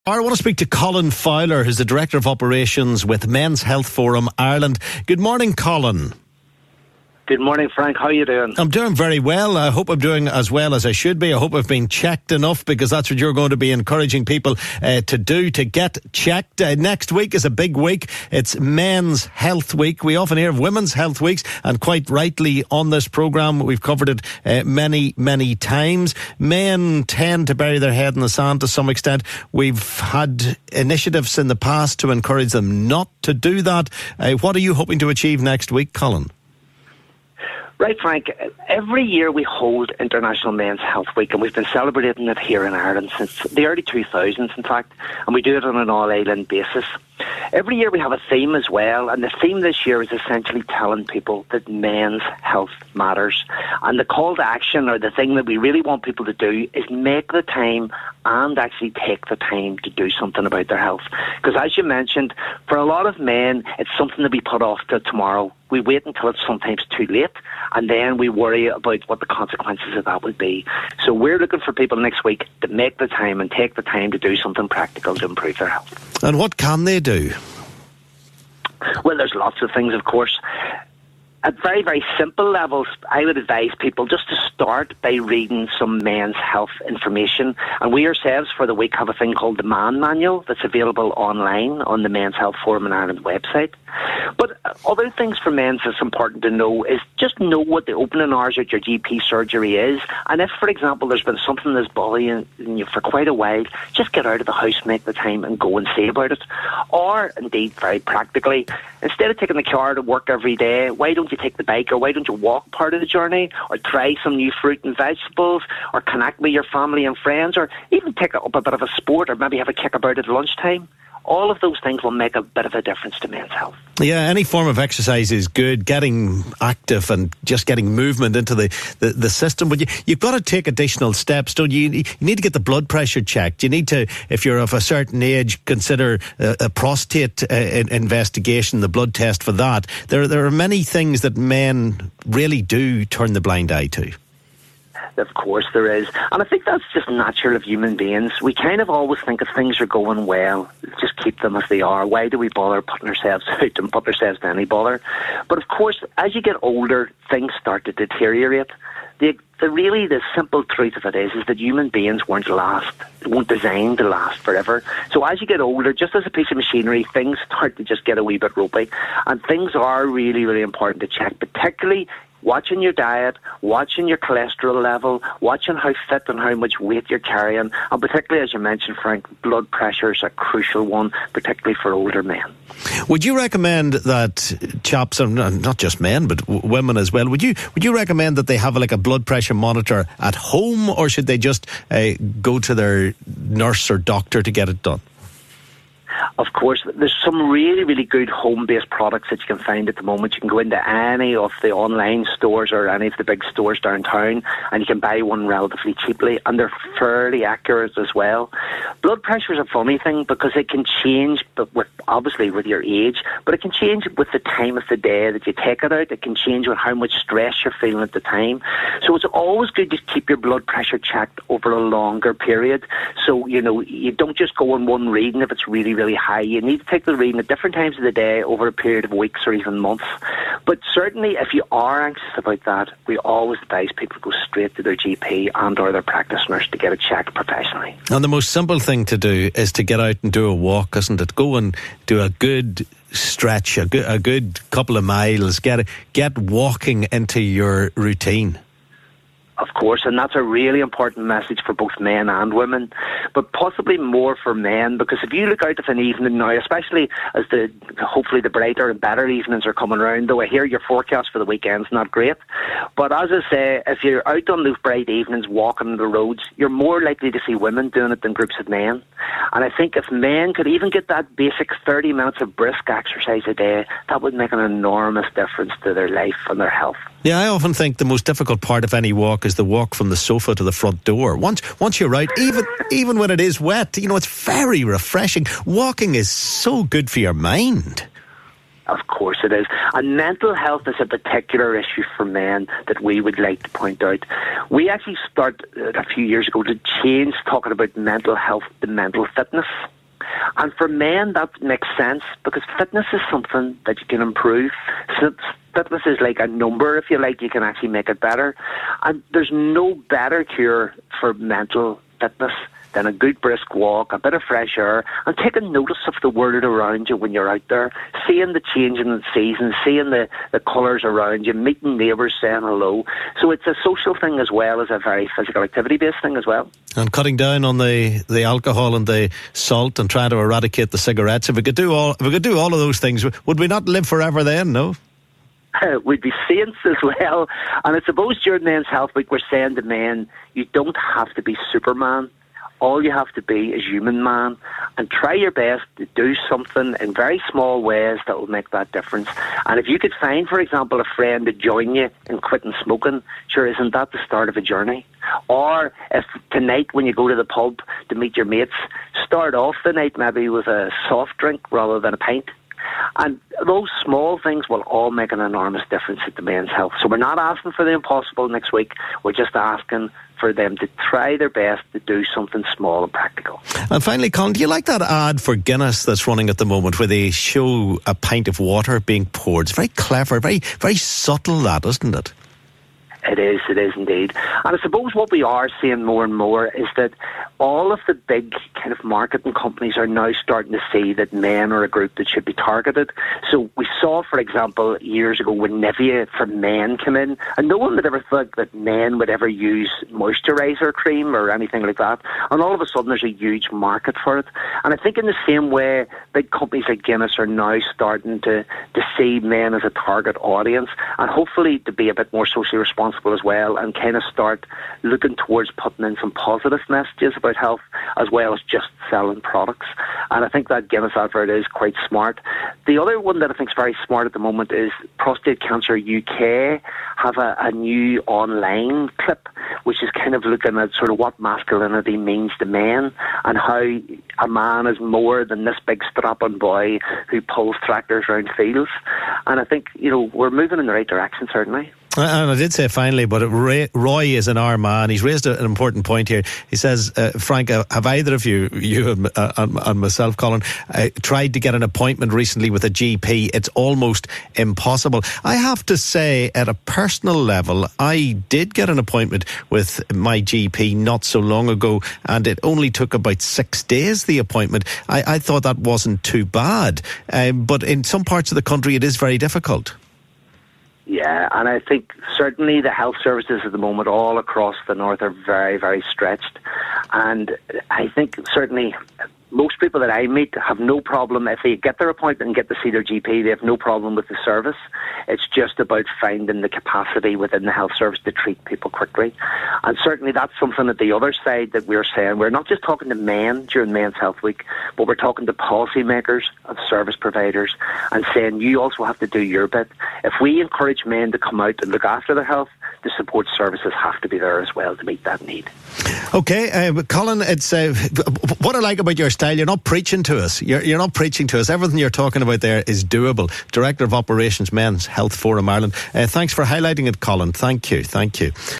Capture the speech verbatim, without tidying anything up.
I want to speak to Colin Fowler, who's the Director of Operations with Men's Health Forum Ireland. Good morning, Colin. Good morning, Frank. How are you doing? I'm doing very well. I hope I'm doing as well as I should be. I hope I've been checked enough, because that's what you're going to be encouraging people uh, to do, to get checked. Uh, next week is a big week. It's Men's Health Week. We often hear of Women's Health Weeks, and quite rightly on this programme we've covered it uh, many, many times. Men tend to bury their head in the sand to some extent. We've had initiatives in the past to encourage them not to do that. Uh, what are you hoping to achieve next week, Colin? Right, Frank. Every year we hold International Men's Health Week, and we've been celebrating it here in Ireland since the early two thousands, in fact, and we do it on an all-island basis. Every year we have a theme as well, and the theme this year is essentially telling people that men's health matters. And the call to action, or the thing that we really want people to do, is make the time and actually take the time to do something about their health. Because as you mentioned, for a lot of men, it's something that we put off to tomorrow. We wait until it's sometimes too late, and then we worry about what the consequences of that would be. So we're looking for people next week to make the time and take the time to do something practical to improve their health. And what can they do? Well, there's lots of things, of course. At very, very simple levels, I would advise people just to start by reading some men's health information. And we ourselves, for the week, have a thing called the Man Manual that's available online on the Men's Health Forum in Ireland website. But other things for men that's important to know is just know what the opening hours at your G P surgery is. And if, for example, there's been something that's bothering you for quite a while, just get out of the house, make the time, and go and see about it. Or, indeed, very practically, instead of taking the car to work every day, why don't you take the bike, or why don't you walk part of the journey, or try some new fruit and vegetables, or connect with your family and friends, or even take up a bit of a sport, or maybe have a kickabout at lunchtime. All of those things will make a bit of a difference to men's health. Yeah, any form of exercise is good, getting active and just getting movement into the, the, the system. But you, you've got to take additional steps, don't you? You need to get the blood pressure checked. You need to, if you're of a certain age, consider a, a prostate uh, investigation, the blood test for that. There, there are many things that men really do turn the blind eye to. Of course there is. And I think that's just natural of human beings. We kind of always think if things are going well, just keep them as they are. Why do we bother putting ourselves out and put ourselves to any bother? But of course, as you get older, things start to deteriorate. The, the really, the simple truth of it is, is that human beings weren't last, weren't designed to last forever. So as you get older, just as a piece of machinery, things start to just get a wee bit ropey. And things are really, really important to check, particularly watching your diet, watching your cholesterol level, watching how fit and how much weight you're carrying, and particularly, as you mentioned, Frank, blood pressure is a crucial one, particularly for older men. Would you recommend that chaps, and not just men, but w- women as well, would you would you recommend that they have like a blood pressure monitor at home, or should they just uh, go to their nurse or doctor to get it done? Of course, there's some really, really good home-based products that you can find at the moment. You can go into any of the online stores or any of the big stores downtown, and you can buy one relatively cheaply, and they're fairly accurate as well. Blood pressure is a funny thing because it can change, but with, obviously with your age, but it can change with the time of the day that you take it out. It can change with how much stress you're feeling at the time. So it's always good to keep your blood pressure checked over a longer period. So, you know, you don't just go on one reading if it's really, really high. You need to take the reading at different times of the day over a period of weeks or even months. But certainly if you are anxious about that, we always advise people to go straight to their G P and or their practice nurse to get it checked professionally. And the most simple thing to do is to get out and do a walk, isn't it? Go and do a good stretch, a good, a good couple of miles. Get, get walking into your routine. Of course, and that's a really important message for both men and women, but possibly more for men, because if you look out of an evening now, especially as the hopefully the brighter and better evenings are coming around, though I hear your forecast for the weekend's not great, but as I say, if you're out on those bright evenings walking the roads, you're more likely to see women doing it than groups of men. And I think if men could even get that basic thirty minutes of brisk exercise a day, that would make an enormous difference to their life and their health. Yeah, I often think the most difficult part of any walk is the walk from the sofa to the front door. Once once you're out, even even when it is wet, you know, it's very refreshing. Walking is so good for your mind. Of course it is. And mental health is a particular issue for men that we would like to point out. We actually started a few years ago to change talking about mental health to mental fitness. And for men, that makes sense because fitness is something that you can improve. So fitness is like a number, if you like. You can actually make it better. And there's no better cure for mental fitness than a good brisk walk, a bit of fresh air, and taking notice of the world around you when you're out there, seeing the change in the seasons, seeing the, the colours around you, meeting neighbours, saying hello. So it's a social thing as well as a very physical activity-based thing as well. And cutting down on the, the alcohol and the salt and trying to eradicate the cigarettes. If we could do all, if we could do all of those things, would we not live forever then, no? We'd be saints as well. And I suppose during Men's Health Week, we're saying to men, you don't have to be Superman. All you have to be is human, man, and try your best to do something in very small ways that will make that difference. And if you could find, for example, a friend to join you in quitting smoking, sure, isn't that the start of a journey? Or if tonight when you go to the pub to meet your mates, start off the night maybe with a soft drink rather than a pint. And those small things will all make an enormous difference at the Men's Health. So we're not asking for the impossible next week. We're just asking for them to try their best to do something small and practical. And finally, Colin, do you like that ad for Guinness that's running at the moment where they show a pint of water being poured? It's very clever, very, very subtle, that, isn't it? It is, it is indeed. And I suppose what we are seeing more and more is that all of the big kind of marketing companies are now starting to see that men are a group that should be targeted. So we saw, for example, years ago when Nivea for men came in, and no one would ever think that men would ever use moisturiser cream or anything like that. And all of a sudden there's a huge market for it. And I think in the same way, big companies like Guinness are now starting to, to see men as a target audience and hopefully to be a bit more socially responsible as well, and kind of start looking towards putting in some positive messages about health as well as just selling products. And I think that Guinness advert is quite smart. The other one that I think is very smart at the moment is Prostate Cancer U K have a, a new online clip which is kind of looking at sort of what masculinity means to men and how a man is more than this big strap-on boy who pulls tractors around fields. And I think, you know, we're moving in the right direction, certainly. And I did say finally, but Ray, Roy is an our man. He's raised an important point here. He says, uh, Frank, uh, have either of you, you and, uh, and, and myself, Colin, uh, tried to get an appointment recently with a G P? It's almost impossible. I have to say, at a personal level, I did get an appointment with my G P not so long ago, and it only took about six days, the appointment. I, I thought that wasn't too bad. Um, but in some parts of the country, it is very difficult. Yeah, and I think certainly the health services at the moment all across the north are very, very stretched. And I think certainly most people that I meet have no problem. If they get their appointment and get to see their G P, they have no problem with the service. It's just about finding the capacity within the health service to treat people quickly. And certainly that's something at the other side that we're saying. We're not just talking to men during Men's Health Week, but we're talking to policymakers and service providers and saying you also have to do your bit. If we encourage men to come out and look after their health, the support services have to be there as well to meet that need. Okay, uh, Colin, it's uh, what I like about your style, you're not preaching to us. You're, you're not preaching to us. Everything you're talking about there is doable. Director of Operations, Men's Health Forum Ireland. Uh, thanks for highlighting it, Colin. Thank you. Thank you.